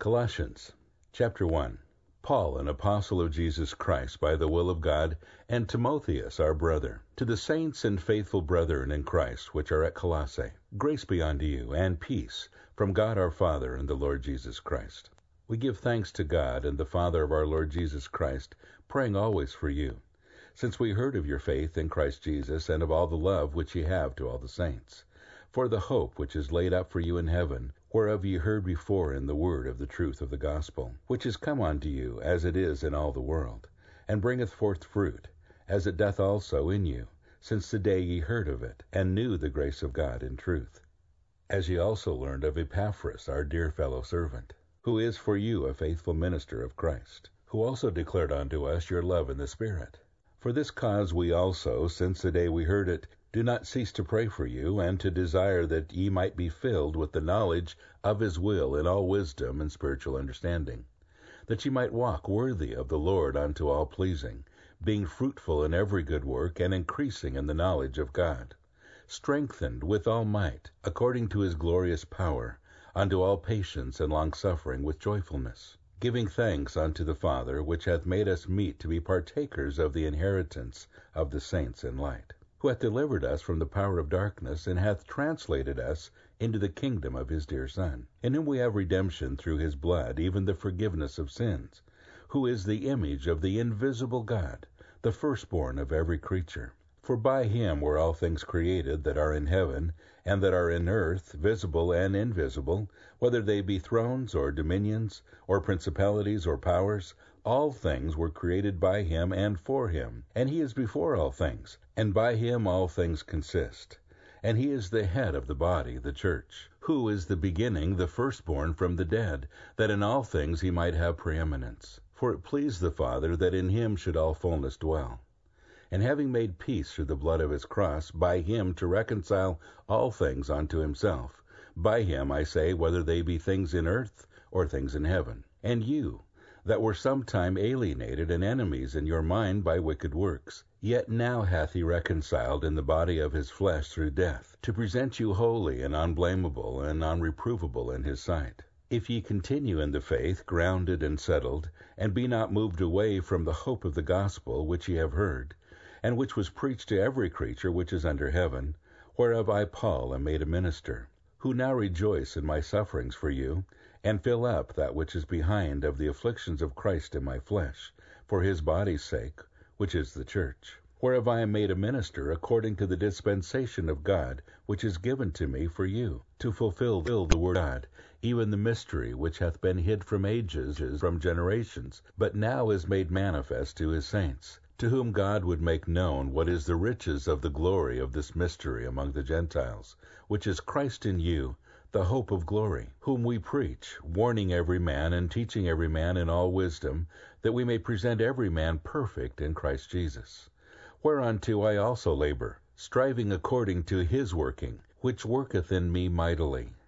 Colossians chapter 1. Paul, an apostle of Jesus Christ by the will of God, and Timotheus, our brother, to the saints and faithful brethren in Christ which are at Colossae, grace be unto you, and peace, from God our Father and the Lord Jesus Christ. We give thanks to God and the Father of our Lord Jesus Christ, praying always for you, since we heard of your faith in Christ Jesus, and of all the love which ye have to all the saints, for the hope which is laid up for you in heaven, whereof ye heard before in the word of the truth of the gospel, which is come unto you, as it is in all the world, and bringeth forth fruit, as it doth also in you, since the day ye heard of it, and knew the grace of God in truth. As ye also learned of Epaphras, our dear fellow servant, who is for you a faithful minister of Christ, who also declared unto us your love in the Spirit. For this cause we also, since the day we heard it, do not cease to pray for you, and to desire that ye might be filled with the knowledge of his will in all wisdom and spiritual understanding, that ye might walk worthy of the Lord unto all pleasing, being fruitful in every good work, and increasing in the knowledge of God, strengthened with all might, according to his glorious power, unto all patience and longsuffering with joyfulness, giving thanks unto the Father, which hath made us meet to be partakers of the inheritance of the saints in light, who hath delivered us from the power of darkness, and hath translated us into the kingdom of his dear Son, in whom we have redemption through his blood, even the forgiveness of sins, who is the image of the invisible God, the firstborn of every creature. For by him were all things created that are in heaven, and that are in earth, visible and invisible, whether they be thrones, or dominions, or principalities, or powers. All things were created by him and for him, and he is before all things, and by him all things consist. And he is the head of the body, the church, who is the beginning, the firstborn from the dead, that in all things he might have preeminence. For it pleased the Father that in him should all fullness dwell. And having made peace through the blood of his cross, by him to reconcile all things unto himself. By him, I say, whether they be things in earth or things in heaven. And you, that were sometime alienated and enemies in your mind by wicked works, yet now hath he reconciled in the body of his flesh through death, to present you holy and unblameable and unreprovable in his sight. If ye continue in the faith, grounded and settled, and be not moved away from the hope of the gospel which ye have heard, and which was preached to every creature which is under heaven, whereof I Paul am made a minister, who now rejoice in my sufferings for you, and fill up that which is behind of the afflictions of Christ in my flesh, for his body's sake, which is the church, whereof I am made a minister according to the dispensation of God, which is given to me for you, to fulfill the word of God, even the mystery which hath been hid from ages, from generations, but now is made manifest to his saints, to whom God would make known what is the riches of the glory of this mystery among the Gentiles, which is Christ in you, the hope of glory, whom we preach, warning every man and teaching every man in all wisdom, that we may present every man perfect in Christ Jesus. Whereunto I also labor, striving according to his working, which worketh in me mightily.